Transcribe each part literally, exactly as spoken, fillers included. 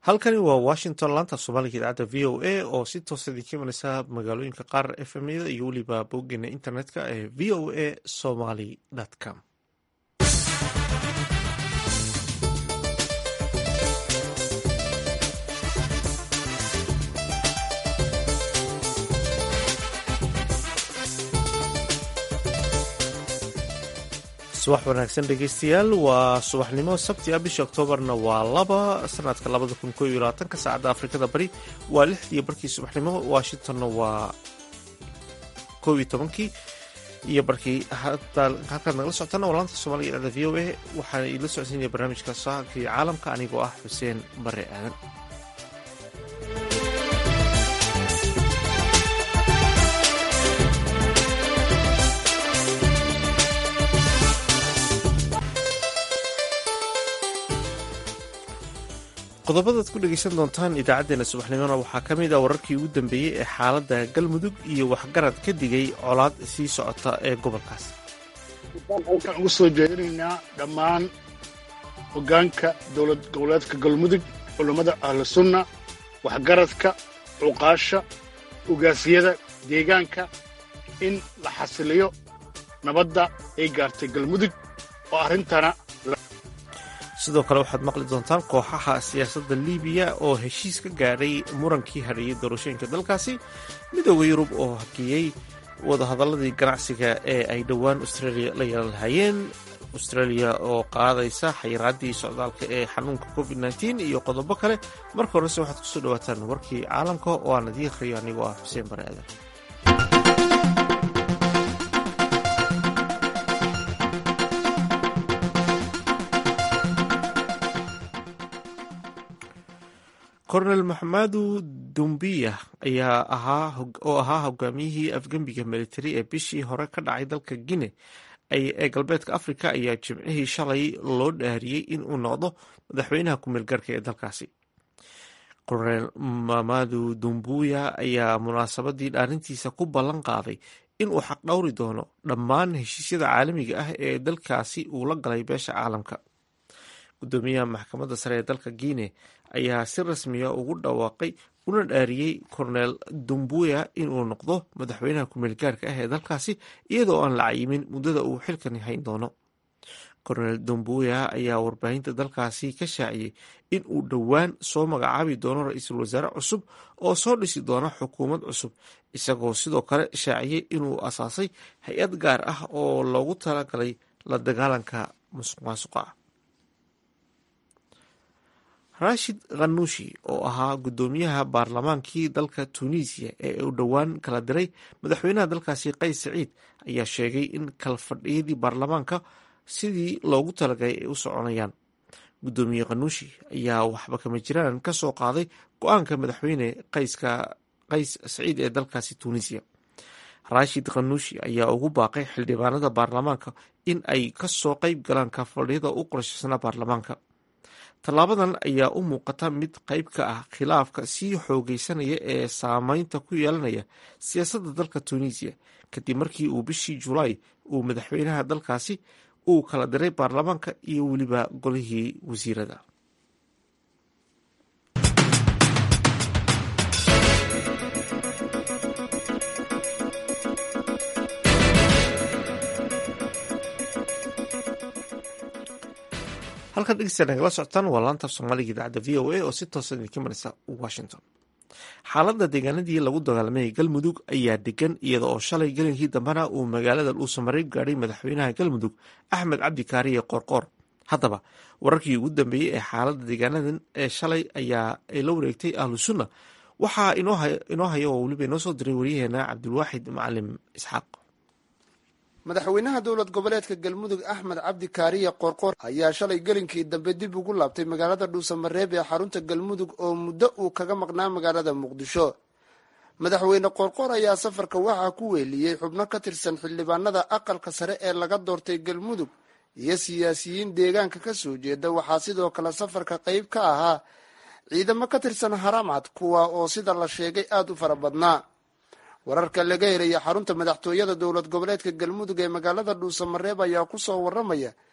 halkani waa washington laanta soomaaliga idaacadda v o a oo si toosa idinka imaneysa magaalooyinka qaar f m yada iyo weliba boggeena internetka ee v o a somaly com. subax wanaagsan dhegeystayaal, waa subaxnimo sabti ah, bisha oktoobarna waa laba sanadka labada kun koob iyo labaatanka. saacadda afrikada bari waa lixdii barkii subaxnimo, washingtonna waa koob iyo tobankii iyo barkii. halkaad nagala socotana waa laanta soomaaliga idaacadda v o a. waxaan idila socodsiinaya barnaamijka sahanka iyo caalamka anigoo ah xuseen bare aadan. qodobadaad ku dhegeysan doontaan idaacaddeenna subaxnimona waxaa ka mid ah wararkii ugu dambeeyey ee xaaladda galmudug iyo waxgarad ka digay colaad sii socota ee gobolkaas. halkaan ugu soo jeedinaynaa dhammaan hoggaanka dowlad goboleedka galmudug, culammada ahlu sunna, waxgaradka, cuqaasha, ugaasiyada deegaanka in la xasiliyo nabadda ay gaartay galmudug oo arrintana. sidoo kale waxaad maqli doontaan kooxaha siyaasadda liibiya oo heshiis ka gaadhay murankii hadheeyey doorashooyinka dalkaasi, midooda yurub oo hakiyey wadahadaladii ganacsiga ee ay dhowaan australia la yeelan lahaayeen, australia oo qaadaysa xayiraaddii socdaalka ee xanuunka covid nneteen iyo qodobo kale. marka horese waxaad kusoo dhawaataan warkii caalamka oo aan idiin akhriyo anigoo ah xuseen bare aadan. kornel maxamadu dumbiya ayaa ahaa oo ahaa hogaamiyihii afgembiga militari ee bishii hore ka dhacay dalka guine ee galbeedka africa ayaa jimcihii shalay loo dhaariyey in uu noqdo madaxweynaha ku-meelgaarka ee dalkaasi. kornel maxamadu dumbuya ayaa munaasabadii dhaarintiisa ku ballan qaaday in uu xaq dhowri doono dhammaan heshiisyada caalamiga ah ee dalkaasi uu la galay beesha caalamka. gudoomiyaha maxkamadda sare ee dalka guine ayaa si rasmiya ugu dhawaaqay una dhaariyey kornel dumbuya inuu noqdo madaxweynaha ku-meelgaarka ah ee dalkaasi iyadoo aan la cayimin muddada uu xilkan hayn doono. kornel dumbuya ayaa warbaahinta dalkaasi ka shaaciyey in uu dhowaan soo magacaabi doono ra-iisul wasaare cusub oo soo dhisi doona xukuumad cusub, isagoo sidoo kale shaaciyey inuu asaasay hay-ad gaar ah oo loogu talagalay la dagaalanka musuq maasuqa ah. rashid khanuushi oo ahaa guddoomiyaha baarlamaankii dalka tunisiya ee uu dhowaan kala diray madaxweynaha dalkaasi qays saciid ayaa sheegay in kalfadhiyadii baarlamaanka sidii loogu talagalay ay u soconayaan. guddoomiye khanuushi ayaa waxba kama jiraan ka soo qaaday go-aanka madaxweyne qayska qays saciid ee dalkaasi tunisiya. rashid khanuushi ayaa ugu baaqay xildhibaanada baarlamaanka in ay kasoo qeyb galaan kalfadhiyada u qorshaysnaa baarlamaanka. tallaabadan ayaa u muuqata mid qayb ka ah khilaafka sii xoogeysanaya ee saameynta ku yeelanaya siyaasadda dalka tunisiya kadib markii uu bishii julaay uu madaxweynaha dalkaasi uu kala diray baarlamaanka iyo weliba golihii wasiirada. halkan dhegeystayaal nagala socotaan waa laanta soomaaliga idaacadda v o a oo si toosa idinka mareysa washington. xaaladda deegaanadii lagu dagaalamay galmudug ayaa degan iyada oo shalay gelinkii dambena uu magaalada dhuusamareeb gaadhay madaxweynaha galmudug axmed cabdi kaariye qoorqoor. haddaba wararkii ugu dambeeyey ee xaaladda deegaanadan ee shalay ayaa ay la wareegtay ahlu sunna waxaa inoo haya oo weliba inoo soo diray waryaheena cabdilwaaxid macalim isxaaq. madaxweynaha dowlad goboleedka galmudug axmed cabdi kaariye qoorqoor ayaa shalay gelinkii dambe dib ugu laabtay magaalada dhuusamareeb ee xarunta galmudug oo muddo uu kaga maqnaa magaalada muqdisho. madaxweyne qoorqoor ayaa safarka waxaa ku weeliyey xubno ka tirsan xildhibaanada aqalka sare ee laga doortay galmudug iyo siyaasiyiin deegaanka ka soo jeeda. waxaa sidoo kale safarka qayb ka ahaa ciidamo ka tirsan haramcad kuwa oo sida la sheegay aada u fara badnaa. wararka laga helaya xarunta madaxtooyada dowlad goboleedka galmudug ee magaalada dhuusamareeb ayaa ku soo waramaya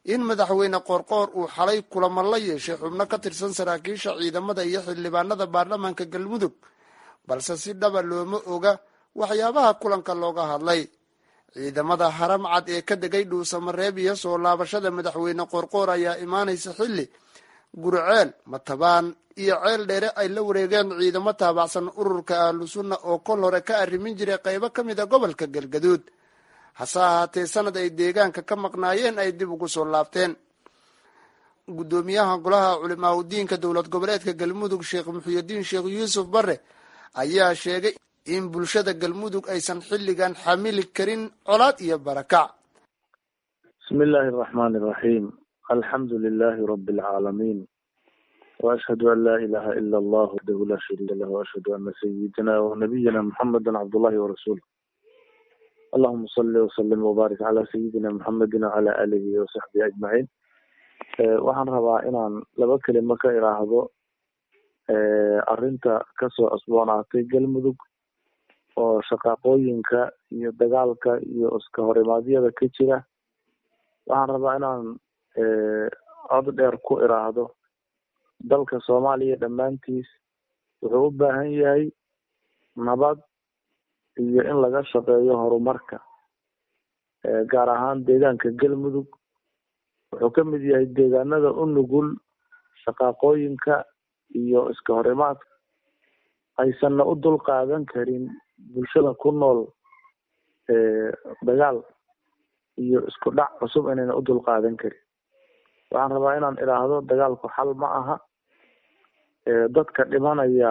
in madaxweyne qoorqoor uu xalay kulamo la yeeshay xubno ka tirsan saraakiisha ciidamada iyo xildhibaanada baarlamaanka galmudug balse si dhaba looma oga waxyaabaha kulanka looga hadlay. ciidamada haram cad ee ka degay dhuusamareeb iyo soo laabashada madaxweyne qoorqoor ayaa imaanaysa xilli gurceel, matabaan iyo ceel dheere ay la wareegeen ciidamo taabacsan ururka ahlu sunna oo kol hore ka arrimin jiray qaybo ka mid a gobolka galgaduud. hase ahaatee sanad ay deegaanka ka maqnaayeen ay dib ugu soo laabteen. guddoomiyaha golaha culimaa udiinka dowlad goboleedka galmudug sheekh muxyidiin sheekh yuusuf bare ayaa sheegay in bulshada galmudug aysan xilligan xamili karin colaad iyo barakac. bismi illaahi araxmaani iraxiim alxamdu lilaahi rabi alcaalamiin waashhadu an laa ilaaha ila allah waxdahu laa shariika lah waashhadu ana sayidina wanabiyina muxameda cabdullahi warasuuluh allahuma salli wasalim wabaarik calaa sayidina muxamedin wacalaa aalihi wasaxbihi ajmaciin. waxaan rabaa inaan laba kelimo ka iraahdo arrinta kasoo cusboonaatay galmudug oo shaqaaqooyinka iyo dagaalka iyo iska horimaadyada ka jira. waxaan rabaa inaan cod dheer ku iraahdo dalka soomaaliya dhammaantiis wuxuu u baahan yahay nabad iyo in laga shaqeeyo horumarka. gaar ahaan deegaanka galmudug wuxuu ka mid yahay deegaanada u nugul shaqaaqooyinka iyo iska horimaadka aysanna u dul qaadan karin bulshada ku nool dagaal iyo isku dhac cusub inayna u dul qaadan karin. waxaan rabaa inaan idhaahdo dagaalku xal ma aha. dadka dhimanaya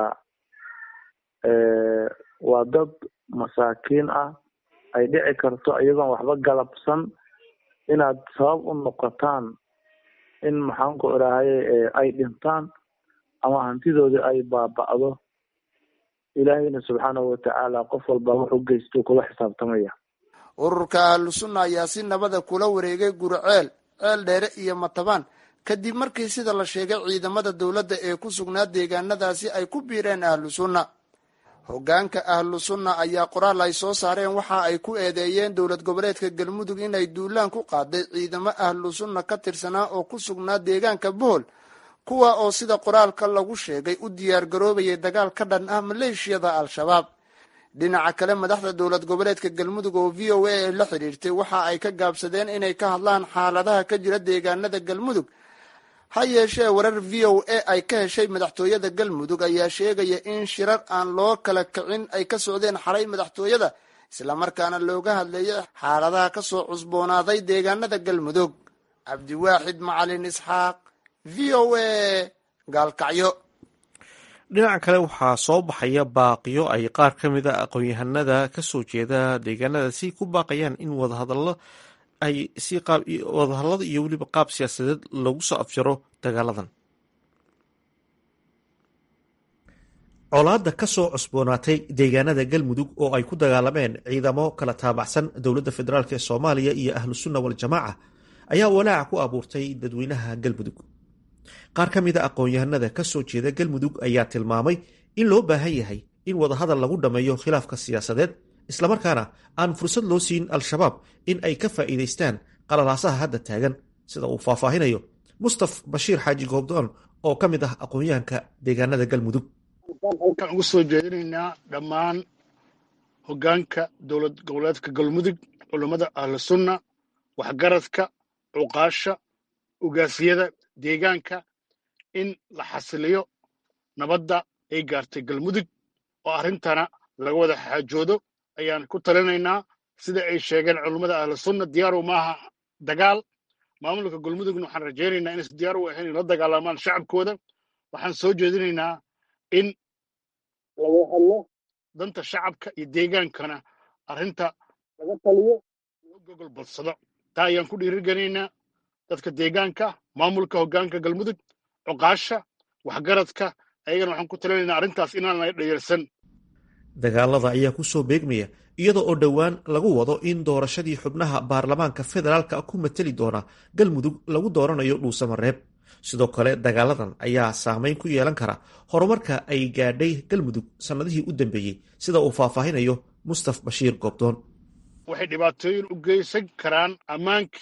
waa dad masaakiin ah. ay dhici karto iyagoon waxba galabsan inaad sabab u noqotaan in maxaanku idhaahaye ay dhintaan ama hantidoodii ay baaba'do. ilaahayna subxaanahu watacaala qof walba wuxuu geysto kula xisaabtamaya. ururka ahlu sunna ayaa si nabada kula wareegay gurceel, ceel dheere iyo matabaan kadib markii sida la sheegay ciidamada dowladda ee ku sugnaa deegaanadaasi ay ku biireen ahlu sunna. hoggaanka ahlu sunna ayaa qoraal ay soo saareen waxa ay ku eedeeyeen dowlad goboleedka galmudug inay duulaan ku qaaday ciidamo ahlu sunna ka tirsanaa oo ku sugnaa deegaanka bohol, kuwa oo sida qoraalka lagu sheegay u diyaar garoobayay dagaal ka dhan ah maleeshiyada al-shabaab. dhinaca kale madaxda dowlad goboleedka galmudug oo v o a ay la xidhiirtay waxa ay ka gaabsadeen inay ka hadlaan xaaladaha ka jira deegaanada galmudug. ha yeeshee warar v o a ay ka heshay madaxtooyada galmudug ayaa sheegaya in shirar aan loo kala kicin ay ka socdeen xalay madaxtooyada islamarkaana looga hadleeyay xaaladaha kasoo cusboonaaday deegaanada galmudug. cabdiwaaxid macalin isxaaq, v o a, gaalkacyo. dhinaca kale waxaa soo baxaya baaqiyo ay qaar ka mid a aqoon-yahanada kasoo jeeda deegaanadaasi ku baaqayaan in wadahadallo ay si qaab wadahadallada iyo weliba qaab siyaasadeed lagu soo afjaro dagaaladan. colaadda ka soo cusboonaatay deegaanada galmudug oo ay ku dagaalameen ciidamo kala taabacsan dowladda federaalk ee soomaaliya iyo ahlu sunna waljamaaca ayaa walaaca ku abuurtay dadweynaha galmudug. qaar ka mid a aqoon-yahanada ka soo jeeda galmudug ayaa tilmaamay in loo baahan yahay in wadahadal lagu dhammeeyo khilaafka siyaasadeed islamarkaana aan fursad loo siin al-shabaab in ay ka faa'iidaystaan qalalaasaha hadda taagan, sida uu faahfaahinayo mustaf bashiir xaaji goobdoon oo ka mid ah aqoon-yahanka deegaanada galmudug. halkaan ugu soo jeedinaynaa dhammaan hoggaanka dowlad goboleedka galmudug, culummada ahlu sunna, waxgaradka, cuqaasha, ugaasiyada deegaanka in la xasiliyo nabadda ay gaartay galmudug oo arrintana laga wada xaajoodo ayaan ku talinaynaa. sida ay sheegeen culummada ahlu sunna diyaaru maaha dagaal. maamulka galmudugna waxaan rajaynaynaa inaysan diyaar u ahayn in la dagaalamaan shacabkooda. waxaan soo jeedinaynaa in laga hadlo danta shacabka iyo deegaankana arrinta laga taliyo loo gogol badsado. taa ayaan ku dhiirigelinaynaa dadka deegaanka, maamulka hoggaanka galmudug, cuqaasha, waxgaradka ayagana waxaan ku talinaynaa arrintaas inaan la dhayarsan. dagaalada ayaa ku soo beegmaya iyada oo dhowaan lagu wado in doorashadii xubnaha baarlamaanka federaalka ku mateli doona galmudug lagu dooranayo dhuusamareeb. sidoo kale dagaaladan ayaa saameyn ku yeelan kara horumarka ay gaadhay galmudug sannadihii u dambeeyey, sida uu faahfaahinayo mustaf bashiir goobdoon. waxay dhibaatooyin u geysan karaan ammaankii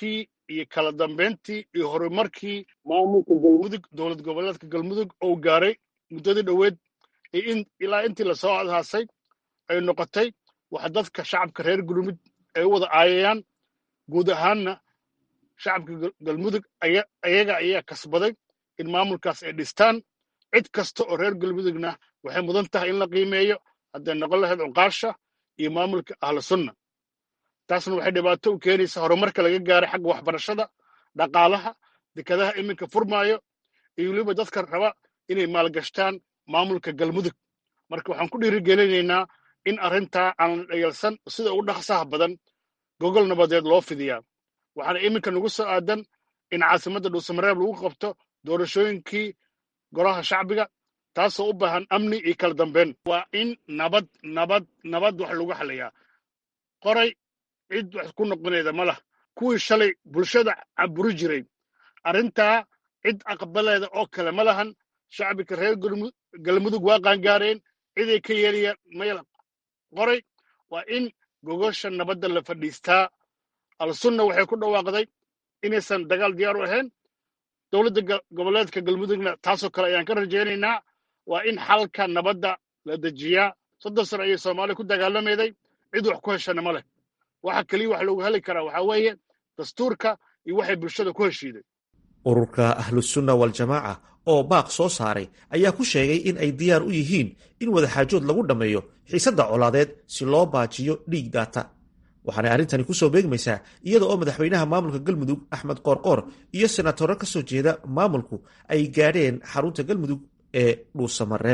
iyo kala dambeyntii iyo horumarkii maamulka galmudug dowlad goboleedka galmudug oo gaaray muddadii dhoweed iyo in ilaa intii lasoo adhaasay ay noqotay waxa dadka shacabka reer galmudug ay u wada aayayaan guud ahaanna shacabka galmudug ayaga ayaa kasbaday in maamulkaas ay dhistaan cid kasta oo reer galmudugna waxay mudan tahay in la qiimeeyo hadday noqon lahayd cuqaasha iyo maamulka ahlu sunna taasna waxay dhibaato u keenaysaa horumarka laga gaaray xagga waxbarashada dhaqaalaha dekadaha iminka furmaayo iyo weliba dadka raba inay maalgashtaan maamulka galmudug marka waxaan ku dhiirigelinaynaa in arrintaa aan la dhayalsan sida ugu dhaqsaha badan gogol nabadeed loo fidiyaa waxaana iminka nagu soo aadan in caasimadda dhuusamareeb lagu qabto doorashooyinkii golaha shacbiga taasoo u baahan amni iyo kala dambeyn waa in nabad nabad nabad wax lagu xalayaa qoray cid wax ku noqonayda ma lah kuwii shalay bulshada caburi jiray arrintaa cid aqbaleeda oo kale ma lahan shacbiga reer galmudug waa qaangaareen ciday ka yeelayaan mayla qoray waa in gogosha nabadda la fadhiistaa al-sunna waxay ku dhawaaqday inaysan dagaal diyaar u ahayn dowladda goboleedka galmudugna taasoo kale ayaan ka rajaynaynaa waa in xalka nabadda la dejiyaa soddon sano ayay soomaaliya ku dagaalamayday cid wax ku heshana ma leh waxa keliya wax loogu heli karaa waxaa weeye dastuurka iyo waxay bulshada ku heshiiday ururka ahlusunna waljamaaca oo baaq soo saaray ayaa ku sheegay in ay diyaar u yihiin in wadaxaajood lagu dhammeeyo xiisadda colaadeed si loo baajiyo dhiig daata waxaanay arrintani ku soo beegmaysaa iyada oo madaxweynaha maamulka galmudug axmed qoorqoor iyo senatoro ka soo jeeda maamulku ay gaadheen xarunta galmudug ee dhuusamareeb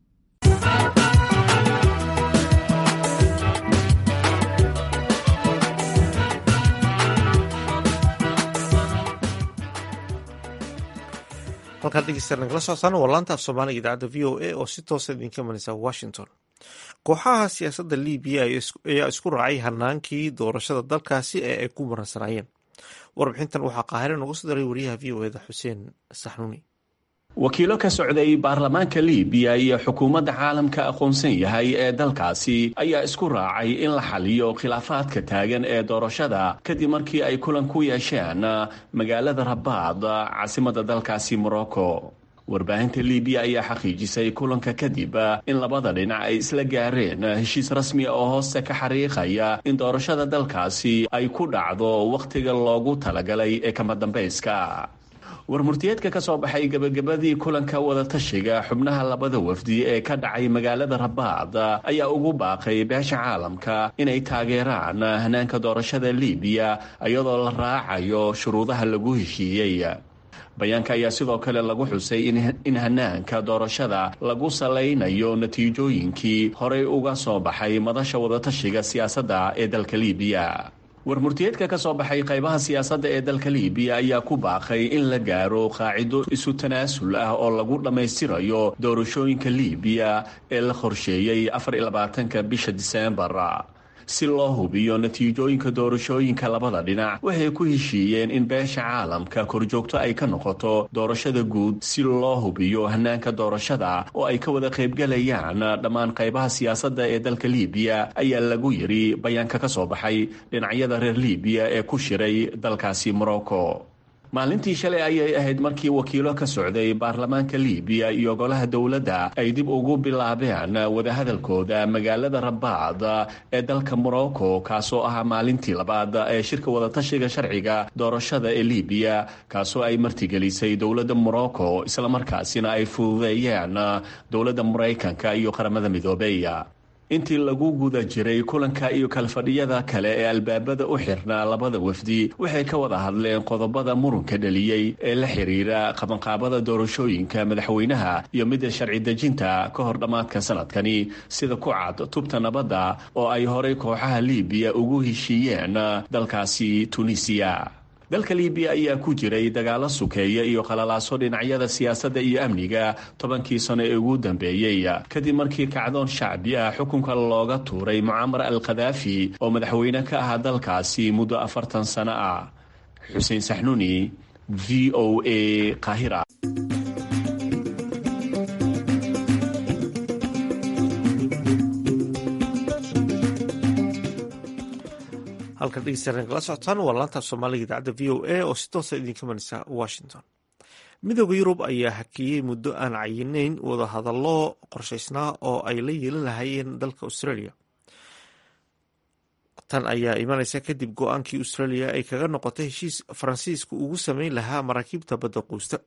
halkaan dhegeystayaal nagala socotaan waa laanta af soomaaliga idaacadda v o a oo si toosa idinka imanaysa washington kooxaha siyaasadda libiya ayaa isku raacay hanaankii doorashada dalkaasi ee ay ku maransanaayeen warbixintan waxaa qaahire nooga soo daray wariyaha v o eda xuseen saxnuuni wakiilo ka socday baarlamaanka libiya iyo xukuumadda caalamka aqoonsan yahay ee dalkaasi ayaa isku raacay in la xaliyo khilaafaadka taagan ee doorashada kadib markii ay kulan ku yeesheen magaalada rabaad caasimadda dalkaasi morocco warbaahinta libiya ayaa xaqiijisay kulanka kadib in labada dhinac ay isla gaareen heshiis rasmi oo hoosta ka xariiqaya in doorashada dalkaasi ay ku dhacdo wakhtiga loogu talagalay ee kama dambayska warmurtiyeedka ka soo baxay gebagabadii kulanka wadatashiga xubnaha labada wafdi ee ka dhacay magaalada rabaad ayaa ugu baaqay beesha caalamka inay taageeraan hanaanka doorashada libiya iyadoo la raacayo shuruudaha lagu heshiiyey bayaanka ayaa sidoo kale lagu xusay in hanaanka doorashada lagu salaynayo natiijooyinkii horey uga soo baxay madasha wadatashiga siyaasadda ee dalka libiya warmurtiyeedka ka soo baxay qaybaha siyaasadda ee dalka libiya ayaa ku baaqay in la gaaro qaacido isu tanaasul ah oo lagu dhammaystirayo doorashooyinka libiya ee la qorsheeyey afar iyo labaatanka bisha diseembar si loo hubiyo natiijooyinka doorashooyinka labada dhinac waxay ku heshiiyeen in beesha caalamka korjoogto ay ka noqoto doorashada guud si loo hubiyo hanaanka doorashada oo ay ka wada qaybgalayaan dhammaan qaybaha siyaasadda ee dalka libiya ayaa lagu yidhi bayaanka ka soo baxay dhinacyada reer libiya ee ku shiray dalkaasi morocco maalintii shalay ayay ahayd markii wakiilo ka socday baarlamaanka libiya iyo golaha dowladda ay dib ugu bilaabeen wadahadalkooda magaalada rabaad ee dalka morocco kaasoo ahaa maalintii labaad ee shirka wadatashiga sharciga doorashada ee libiya kaasoo ay martigelisay dowladda morocco islamarkaasina ay fududeeyeen dowladda maraykanka iyo qaramada midoobey intii lagu guda jiray kulanka iyo kalfadhiyada kale ee albaabada u xirnaa labada wafdi waxay ka wada hadleen qodobada murunka dhaliyey ee la xiriira qabanqaabada doorashooyinka madaxweynaha iyo midda sharci dejinta ka hor dhammaadka sanadkani sida ku cad tubta nabadda oo ay horay kooxaha libiya ugu heshiiyeen dalkaasi tunisiya dalka libiya ayaa ku jiray dagaalo sukeeya iyo qalalaaso dhinacyada siyaasadda iyo amniga tobankii sano ee ugu dambeeyey kadib markii kacdoon shacbi ah xukunka looga tuuray mucamar al khadaafi oo madaxweyne ka ahaa dalkaasi muddo afartan sano ah xuseen saxnuuni v o a qaahira halkan dhegeystayaal kala socotaan waa laanta soomaaliga idaacadda v o a oo si toosa idinka manaysa washington. midooda yurub ayaa hakiyey muddo aan cayinayn wadahadallo qorshaysnaa oo ay la yeelan lahaayeen dalka australia. tan ayaa imanaysa kadib go-aankii australia ay kaga noqotay heshiis faransiisku ugu sameyn lahaa maraakiibta badda quusta.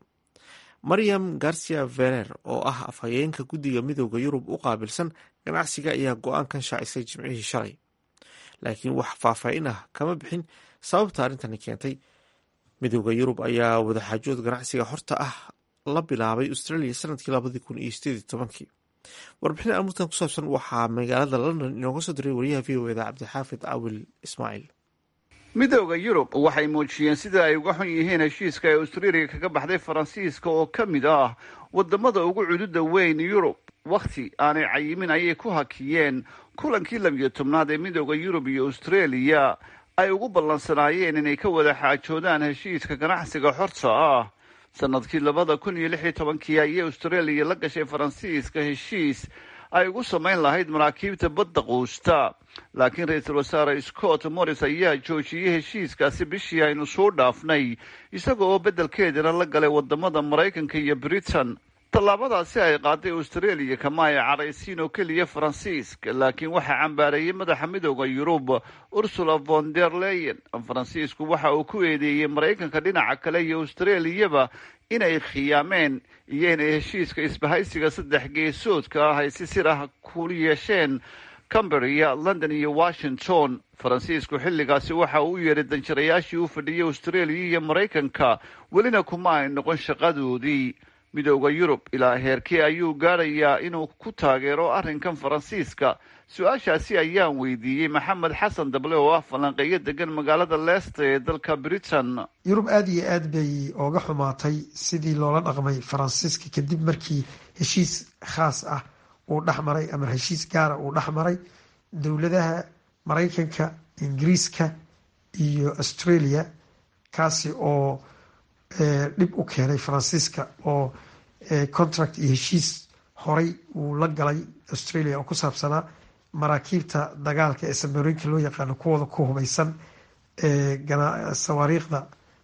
mariam garcia verer oo ah afhayeenka guddiga midooda yurub u qaabilsan ganacsiga ayaa go-aankan shaacisay jimcihii shalay, laakiin wax faahfaahin ah kama bixin sababta arrintani keentay. midooda yurub ayaa wadaxaajood ganacsiga horta ah la bilaabay australia sanadkii labadii kun iyo sideed iyo tobankii. warbixin amuurtan ku saabsan waxaa magaalada london inooga soo diray wariyaha v o eda cabdixaafid cawil ismaaciil. midooda yurub waxay muujiyeen sida ay uga xun yihiin heshiiska ee australia kaga baxday faransiiska oo ka mid ah wadamada ugu cududa weyn yurub. wakhti aanay cayimin ayay ku hakiyeen kulankii labiyo tobnaad ee midooda yurub iyo australia ay ugu ballansanaayeen inay ka wada xaajoodaan heshiiska ganacsiga xorta ah. sanadkii labada kun iyo lix iyo tobankii ayay australia la gashay faransiiska heshiis ay ugu samayn lahayd maraakiibta badda quusta, laakiin ra-iisul wasaare scott morris ayaa joojiyey heshiiskaasi bishii aynu soo dhaafnay, isaga oo beddelkeedana la galay wadamada maraykanka iyo britain. tallaabadaasi ay qaaday australia kama ay cadhaysiin oo keliya faransiiska, laakiin waxaa cambaareeyey madaxa midooda yurub ursula von der leyen. faransiisku waxa uu ku eedeeyey maraykanka dhinaca kale iyo australiyaba inay khiyaameen iyo inay heshiiska isbahaysiga saddex geesoodka ah ay si sir ah ku yeesheen camberia, london iyo washington. faransiisku xilligaasi waxa uu u yeedhay danjirayaashii u fadhiyay australia iyo maraykanka, welina kuma ay noqon shaqadoodii. midooda yurub ilaa heerkii ayuu gaadhayaa inuu ku taageero arrinkan faransiiska? su-aashaasi ayaan weydiiyey maxamed xasan dable oo ah falanqeeyo degan magaalada leicester ee dalka britain. yurub aada iyo aad bay ooga xumaatay sidii loola dhaqmay faransiiska kadib markii heshiis khaas ah uu dhex maray ama heshiis gaara uu dhex maray dowladaha maraykanka, ingiriiska iyo australia, kaasi oo dhib u keenay faransiiska oo contract iyo heshiis horay uu la galay australia oo ku saabsanaa maraakiibta dagaalka ee samarooyinka loo yaqaano kuwooda ku hubaysan sawaariikhda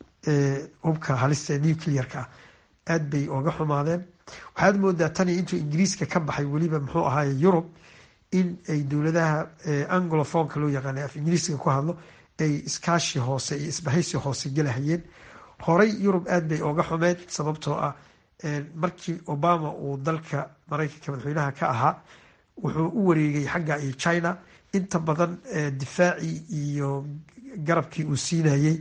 hubka halista ee nuclearka ah. aad bay ooga xumaadeen. waxaad moodaa tani intuu ingiriiska ka baxay weliba muxuu ahaaye yurub in ay dowladaha anglofonka loo yaqaana af ingiriiska ku hadlo ay iskaashi hoose iyo isbahaysi hoose gelahayeen. horey yurub aad bay ooga xumeed sababtoo ah markii obama uu dalka maraykanka madaxweynaha ka ahaa wuxuu u wareegay xagga iyo china. inta badan difaacii iyo garabkii uu siinayey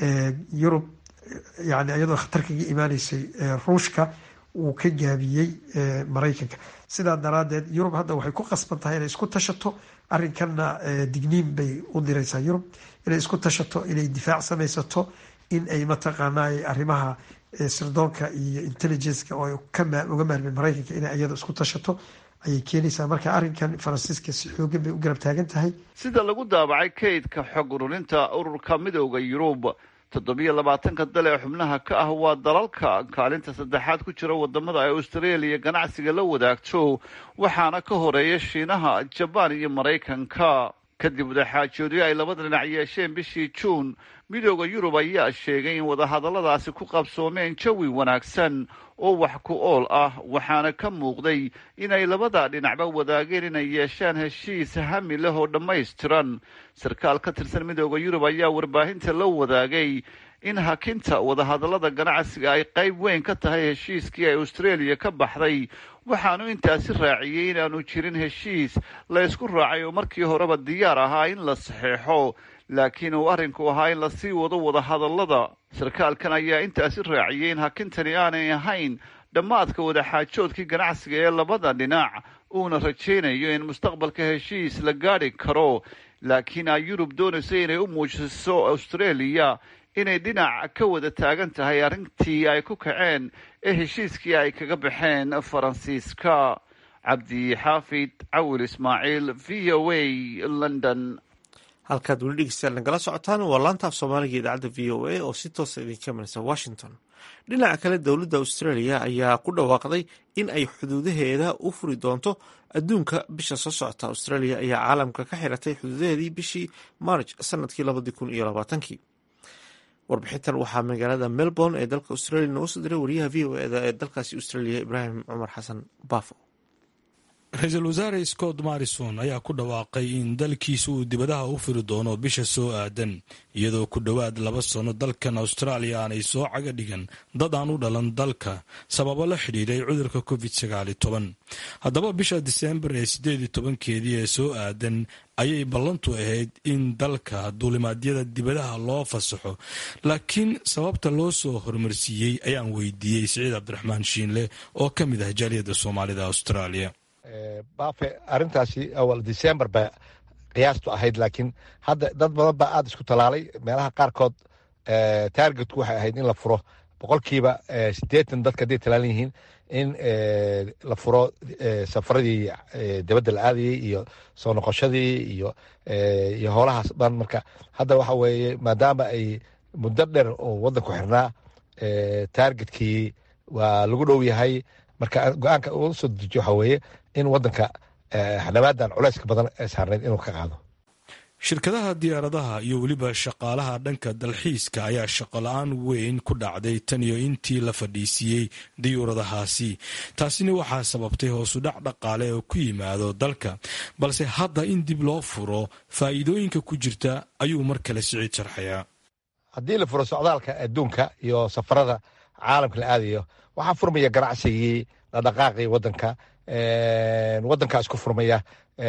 yurub yani iyadoo khatar kaga imaaneysay ruushka uu ka gaabiyey maraykanka. sidaa daraadeed yurub hadda waxay ku qasban tahay inay isku tashato. arrinkanna digniin bay u direysaa yurub inay isku tashato, inay difaac samaysato, in ay mataqaanaa arrimaha sirdoonka iyo intelligenceka oo uga maarmeen maraykanka inay iyada isku tashato ayay keenaysaa. marka arrinkan faransiiska si xoogan bay u garab taagan tahay. sida lagu daabacay kaydka xog ururinta ururka midooda yurub, toddobiyo labaatanka dal ee xubnaha ka ah waa dalalka kaalinta saddexaad ku jira wadamada ay australia ganacsiga la wadaagto, waxaana ka horeeya shiinaha, jabaan iyo maraykanka. kadib wadaxaajoodyo ay labada dhinac yeesheen bishii juun, midooda yurub ayaa sheegay in wadahadalladaasi ku qabsoomeen jawi wanaagsan oo wax ku ool ah, waxaana ka muuqday inay labada dhinacba wadaageen inay yeeshaan heshiis hami leh oo dhammaystiran. sarkaal ka tirsan midooda yurub ayaa warbaahinta la wadaagay in hakinta wadahadallada ganacsiga ay qayb weyn ka tahay heshiiskii ay australia ka baxday, waxaanu intaasi raaciyey inaanu jirin heshiis la isku raacay oo markii horeba diyaar ahaa in la saxeexo, laakiin uu arrinku ahaa in lasii wado wadahadallada. sarkaalkan ayaa intaasi raaciyey in hakintani aanay ahayn dhammaadka wadaxaajoodkii ganacsiga ee labada dhinac, uuna rajaynayo in mustaqbalka heshiis la gaadhi karo, laakiin ay yurub doonaysay inay u muujiso australia inay dhinac ka wada taagan tahay arrintii ay ku kaceen ee heshiiskii ay kaga baxeen faransiiska. cabdi xaafid cawil ismaaciil, v o a, london. halkaad weli dhegeystayaal nagala socotaan waa laanta af soomaaliga idaacadda v o a oo si toosa idinka imanaysa washington. dhinaca kale dowladda australia ayaa ku dhawaaqday in ay xuduudaheeda u furi doonto adduunka bisha soo socota. australia ayaa caalamka ka xiratay xuduudaheedii bishii march sanadkii labadii kun iyo labaatankii. warbixintan waxaa magaalada melbourne ee dalka australia noogu soo diray wariyaha v o eda ee dalkaasi australia ibraahim cumar xasan baafo. ra-iisul wasaare scott morrison ayaa ku dhawaaqay in dalkiisa uu dibadaha u firi doono bisha soo aadan, iyadoo ku dhowaad laba sano dalkan australia aanay soo caga dhigan dad aan u dhalan dalka sababo la xidhiiray cudurka covid sagaal iyo toban. haddaba bisha diseembar ee sideed iyo tobankeedii ee soo aadan ayay ballantu ahayd in dalka duulimaadyada dibadaha loo fasaxo, laakiin sababta loo soo hormarsiiyey ayaan weydiiyey siciid cabdiraxmaan shiinle oo ka mid ah jaaliyadda soomaalida australia. baafe arrintaasi awal december ba qiyaastu ahayd, laakiin hadda dad badan baa aada isku talaalay. meelaha qaarkood taargetku waxay ahayd in la furo boqolkiiba siddeetan dadka hadday talaalan yihiin in la furo safaradii dibadda la aadayey iyo soo noqoshadii iyo iyo howlahaas dhan. marka hadda waxa weeye maadaama ay muddo dheer oo waddanku xirnaa, taargetkii waa lagu dhow yahay. marka go-aanka uu soo dejiyo waxaa weeye in waddanka xanabaadan culayska badan ee saarnayd inuu ka qaado. shirkadaha diyaaradaha iyo weliba shaqaalaha dhanka dalxiiska ayaa shaqola-aan weyn ku dhacday tan iyo intii la fadhiisiiyey diyuuradahaasi. taasina waxaa sababtay hoosudhac dhaqaale oo ku yimaado dalka, balse hadda in dib loo furo faa'iidooyinka ku jirta ayuu mar kale siciid sharxayaa. haddii la furo socdaalka adduunka iyo safarada caalamka la aadayo, waxaa furmaya ganacsigii dhaqdhaqaaqii waddanka waddankaa isku furmaya.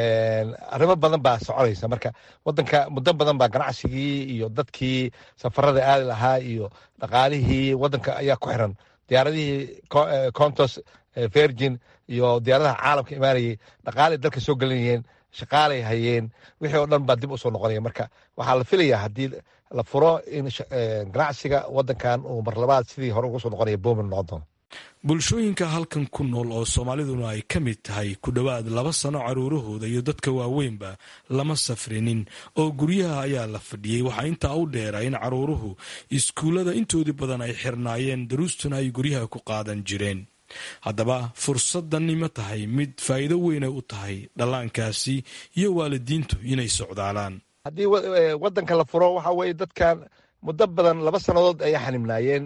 arrimo badan baa soconaysa. marka waddanka muddo badan baa ganacsigii iyo dadkii safarada aadi lahaa iyo dhaqaalihii waddanka ayaa ku xiran. diyaaradihii contos virgin iyo diyaaradaha caalamka imaanayay dhaqaalay dalka soo gelinayeen, shaqaalay hayeen, wixii oo dhan baa dib usoo noqonaya. marka waxaa la filayaa haddii la furo in ganacsiga waddankan uu marlabaad sidii hore ugu soo noqonaya boomin noqon doono. bulshooyinka halkan ku nool oo soomaaliduna ay ka mid tahay ku dhowaad laba sano caruurahooda iyo dadka waaweynba lama safrinin oo guryaha ayaa la fadhiyey. waxaa intaa u dheera in caruuruhu iskuullada intoodii badan ay xirnaayeen, daruustuna ay guryaha ku qaadan jireen. haddaba fursadani ma tahay mid faa'iido weynay u tahay dhallaankaasi iyo waalidiintu inay socdaalaan. haddii waddanka la furo waxa weeye dadkan muddo badan laba sannadood ayay xanibnaayeen.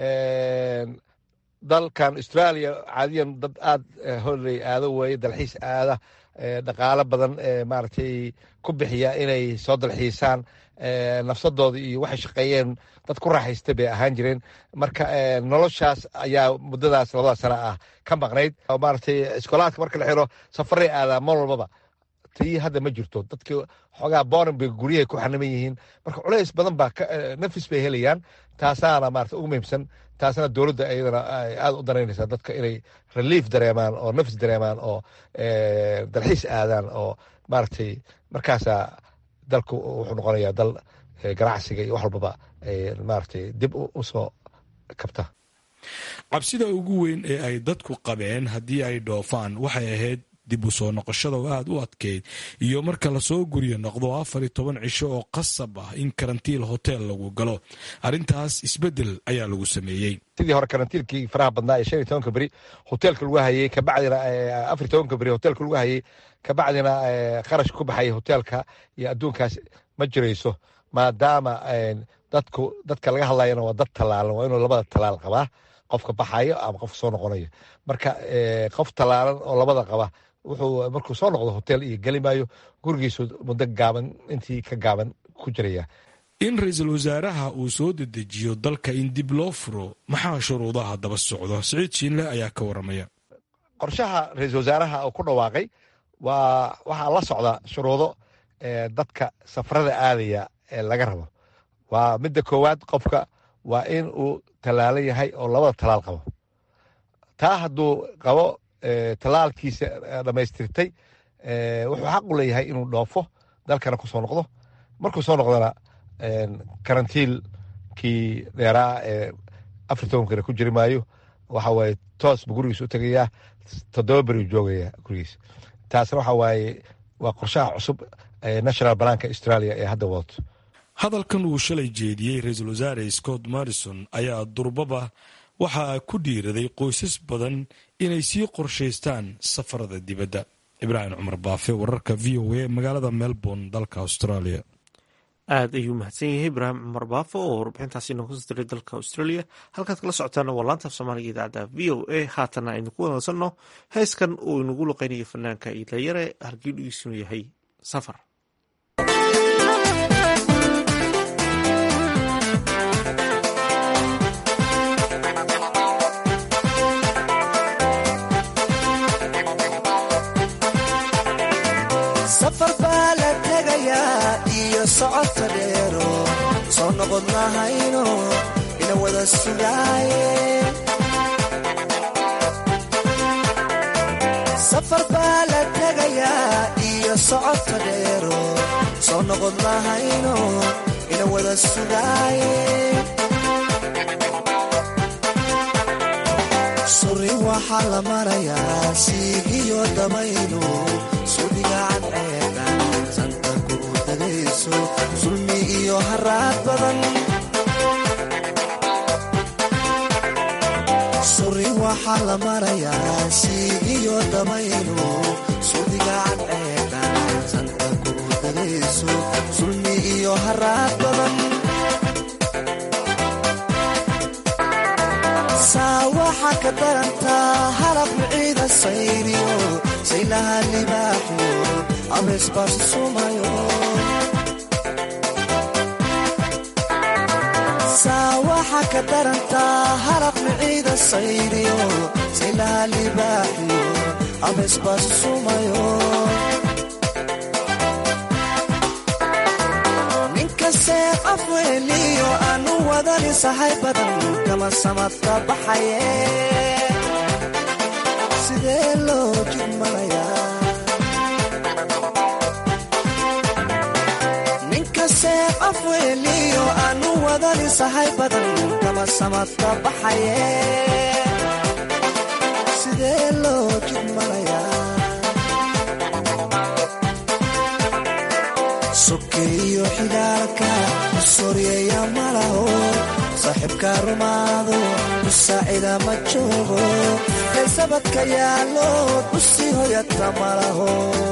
dalkan australia caadiyan dad aada holey aado weeye, dalxiis aada, dhaqaalo badan maaragtay ku bixiya inay soo dalxiisaan. nafsadooda iyo waxay shaqeeyeen dad ku raaxaysta bay ahaan jireen. marka noloshaas ayaa muddadaas labada sana ah ka maqnayd. maaragtay iskoolaadka marka la xiro safaray aadaa mar walbaba. tii hadda ma jirto. dadkii xoogaa booran bay guryahay ku xaniman yihiin. marka culays badan baa nafis bay helayaan. taasaana maarata ugu muhiimsan. taasna dowladda iyadana aada u danaynaysaa dadka inay relief dareemaan oo nafis dareemaan oo dalxiis aadaan oo maaragtay markaasaa dalku wuxuu noqonayaa dal ganacsiga iyo wax walbaba maaragtay dib usoo kabta. cabsida ugu weyn ee ay dadku qabeen haddii ay dhoofaan waxay ahayd dib u soo noqoshada oo aada u adkeyd iyo marka lasoo guryo noqdo afar iyo toban cisho oo qasab ah in karantiil hotel lagu galo. arrintaas isbeddel ayaa lagu sameeyey. sidii hore karantiilkii faraha badnaa ee shan iyo tobanka beri hoteelka lagu hayey, kabacdina afar iyo tobanka beri hoteelka lagu hayey, kabacdina qarash ku baxaya hoteelka iyo adduunkaas ma jirayso. maadaama dadku dadka laga hadlayana waa dad tallaalan, waa inuu labada tallaal qabaa, qofka baxayo ama qofka soo noqonayo. marka qof tallaalan oo labada qaba wuxuu markuu soo noqdo hotel iyo geli maayo, gurigiisu muddo gaaban intii ka gaaban ku jiraya. in ra-iisul wasaaraha uu soo dedejiyo dalka in dib loo furo, maxaa shuruudaha daba socdo? siciid shiinle ayaa ka waramaya. qorshaha ra-iisul wasaaraha uu ku dhawaaqay waa waxaa la socda shuruudo dadka safarada aadaya ee laga rabo. waa midda koowaad, qofka waa in uu tallaalan yahay oo labada tallaal qabo. taa hadduu qabo tallaalkiisa dhammaystirtay wuxuu xaq u leeyahay inuu dhoofo dalkana ku soo noqdo. markuu soo noqdona karantiilkii dheeraa ee afar tobankana ku jiri maayo. waxa waaye toos buu gurigiisa u tegayaa, toddoba beri u joogayaa gurigiisa. taasna waxa waaye waa qorshaha cusub ee national banaanka australia ee hadda wadato. hadalkan uu shalay jeediyey ra-iisul wasaare scott morrison ayaa durbaba waxaa ku dhiiraday qoysas badan inay sii qorshaystaan safarada dibadda. ibraahim cumar baafe, wararka v o a, magaalada melbourne, dalka australia. aada ayuu mahadsan yahay ibraahim cumar baafo oo warbixintaasi inoo kusoo diray dalka australia. halkaad kala socotaana waa laanta af soomaaliga idaacadda v o a. haatana aynu ku wanaagsanno heeskan uu inagu luqeynayo fanaanka iidlayare hargeydigiisunu yahay safar. safar baa la tegayaa iyo socodka dheero soo noqon lahayno ina wada sugaaye. safar baa la tegayaa iyo socodka dheero soo noqon lahayno ina wada sugaaye. suri waxaa la marayaa siigiyo dabaylo sudigacan ceegan santa kugu dagayso sulmi iyo haraad badan. suri waxaa la marayaa siigiyo dabaylo sudigacan ceegan santa kugu dagayso sulmi iyo haraad badan. saa waxaa ka darantaa halab miciida sayriyo saylaha libaaxyo abeesbaasu sumayo. saa waxaa ka darantaa halab miciida sayriyo saylaha libaaxyo abeesbaasu sumayo. ninka seef afweeliyo aanu wadani sahay badan kama samadka baxaye. sidee loo jidmanayaa ninka seef afweeliyo aanu wadani sahay badan kama samadka baxaye. sidee loo jidmanayaa sokeeyo xigaalka usoryeeya malaho saaxiibka rumaado usaacida ma joogo kaysabadka yaalo usii hoyata malaho.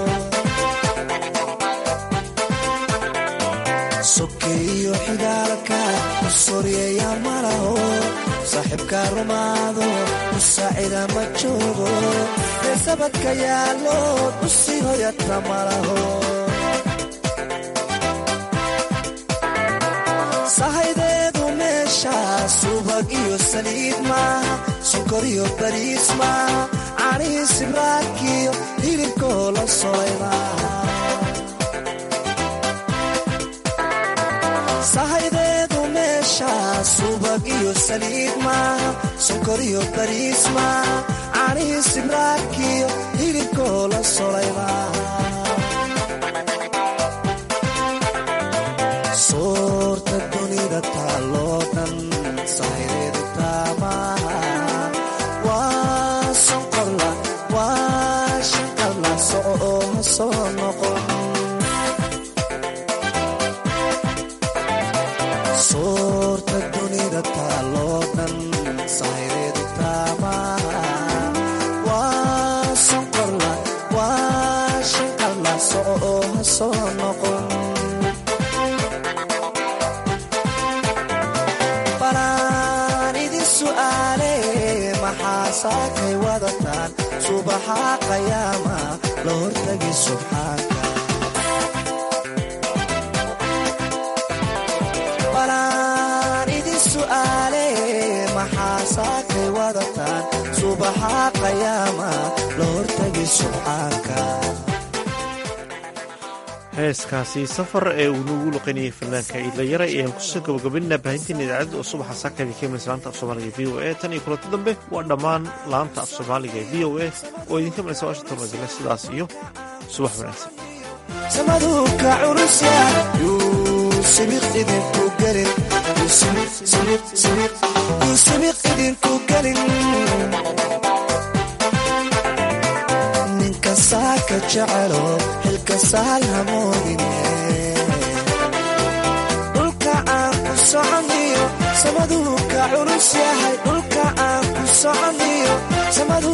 sokeeyo xigaalka usoryeeya malaho saaxiibka rumaado usaacida ma joogo kaysabadka yaalo usii hoyata malaho. sahaydeedu meesha subag iyo saliid maaha sokor iyo bariis maaha caanihii sibraadkiyo hilibkoo la solay maaha. sahaydeedu meesha subag iyo saliid maaha sokor iyo bariis maaha caanihii sibraadkiyo hilibkoo la solay maaha. soorta dunida taaloo dhan sahaydeedu taamaha waa sonqorla waa shanqarla soco oo ha soo noqon. soorta dunida taaloo dhan sahaydeedu taamaha waa sonqorla waa shanqarla soco oo ha soo noqon. saakay wadataan subaxa qayaama la hortagi subxaanka. balaan idin su'aale maxaa saakay wadataan subaxa qayaama la hortagi subxaanka. heeskaasi safar ee uu nagu luqeynayay fanaanka iidlayare ayaan kusoo gabagabaynaa baahinteena idaacadda oo subaxa saakadi ka imanaysa laanta af soomaaliga v o a. tan iyo kulanti dambe waa dhammaan laanta af soomaaliga ee v o a oo idinka imanaysa washington madina. sidaas iyo subax wanaagsan. samaduka curusya yuu sibiq idinku gelin yuu sibiq idinku gelin. ninka saaka jecelo iska saalhamoodine dhulka aan ku soconiyo samaduu ka culus yahay dhulka aan ku soconiyo samadu